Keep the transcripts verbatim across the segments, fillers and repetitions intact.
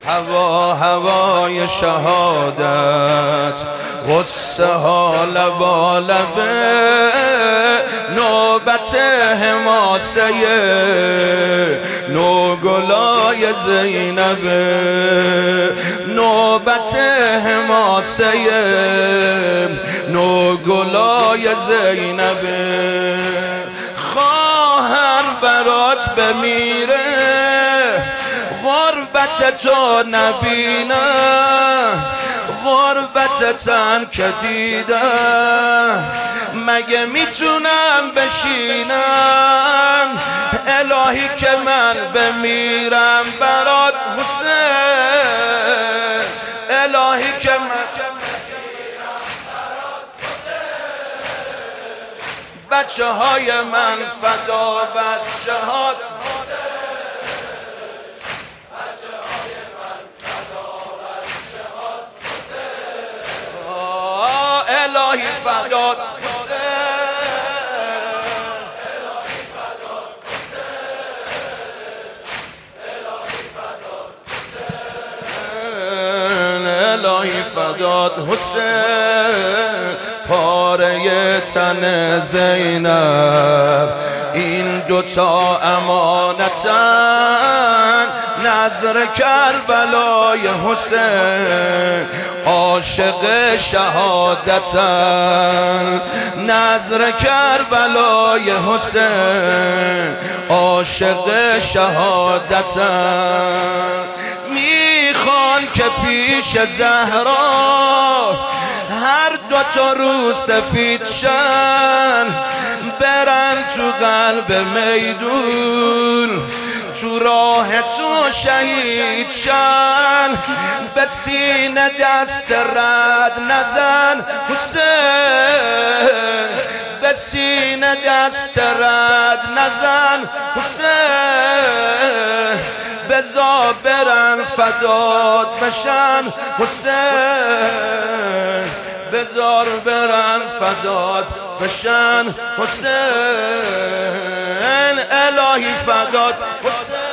هوا هوای شهادت، غصه ها لبا لبه، نوبت حماسه نوگلای زینبه، نوبت حماسه نوگلای زینبه. خواهر برات بمیره، غربت تو نبینم، غربتتم که دیدم، مگه میتونم بشینم؟ الهی که من بمیرم برات حسین، الهی که من بچه های من فدا بچه هات، الهی فدات حسین، الهی فدات حسین. پاره تن زینب این دوتا امانتن، نظر کربلای حسین عاشق شهادتن، نظر کربلای حسین عاشق شهادتن. میخوان که پیش زهرا هر دوتا رو سفید شن، برن تو قلب میدون، تو راه تو شهید شن. به سینه دست رد نزن حسین، به سینه دست رد نزن حسین، بزا برن فدات بشن حسین، بزار برن فدات بشن حسین، الهی فدات حسین.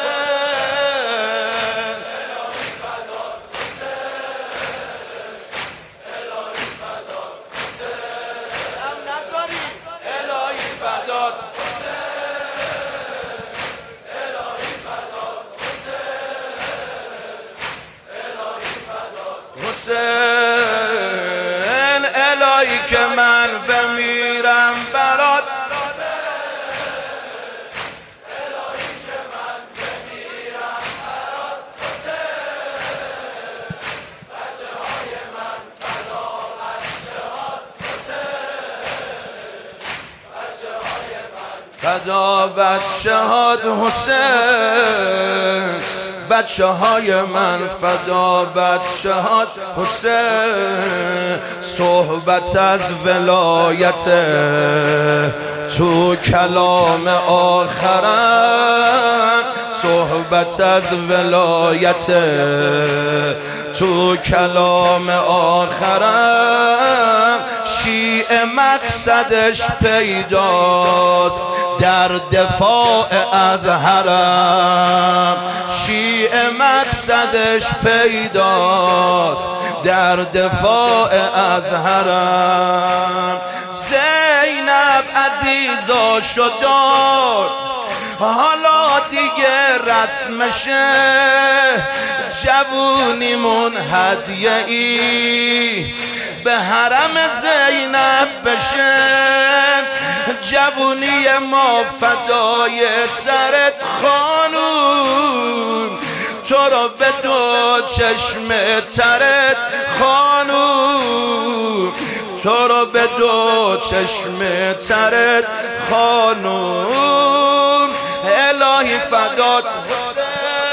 حسین الهی که من بمیرم برات، الهی که من بمیرم برات حسین، بچه های من فدا بچه هات حسین، بچه های من فدا بچه هات حسین. صحبت از ولایت تو کلام آخرم، صحبت از ولایت تو کلام آخرم. شیعه مقصدش پیداست در دفاع از حرم، شیعه مقصدش پیداست در دفاع از حرم. زینب عزیزا شداد حالا دیگه رسمشه، جوونیمون هدیه ای به حرم زینب بشه. جوونی ما فدای سرت خانوم، تو رو به دو چشم ترت خانوم، تو رو به دو چشم ترت خانوم، الهی فدات حسین،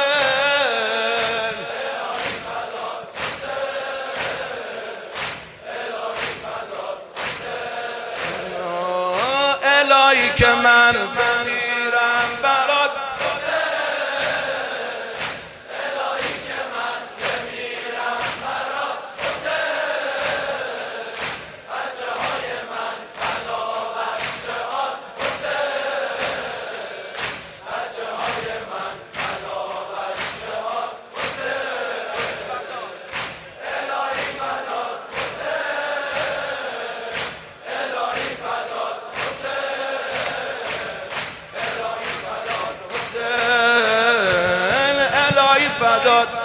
الهی که من بمیرم برات حسین، الهی که من بمیرم برات حسین، بچه های من فدا بچه هات حسین، بچه های من فدا بچه هات حسین. فدات